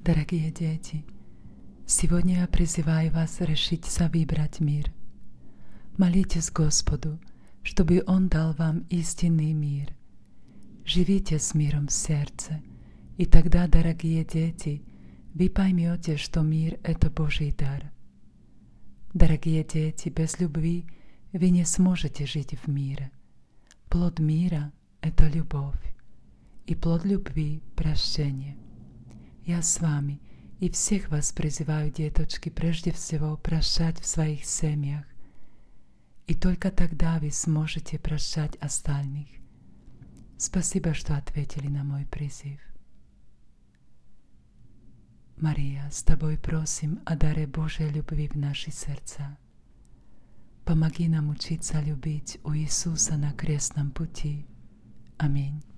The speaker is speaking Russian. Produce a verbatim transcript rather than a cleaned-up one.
Дорогие дети, сегодня я призываю вас решиться выбрать мир. Молитесь Господу, чтобы Он дал вам истинный мир. Живите с миром в сердце, и тогда, дорогие дети, вы поймете, что мир — это Божий дар. Дорогие дети, без любви вы не сможете жить в мире. Плод мира — это любовь, и плод любви — прощение. Я с вами и всех вас призываю, деточки, прежде всего прощать в своих семьях, и только тогда вы сможете прощать остальных. Спасибо, что ответили на мой призыв. Мария, с тобой просим о даре Божьей любви в наши сердца. Помоги нам учиться любить у Иисуса на крестном пути. Аминь.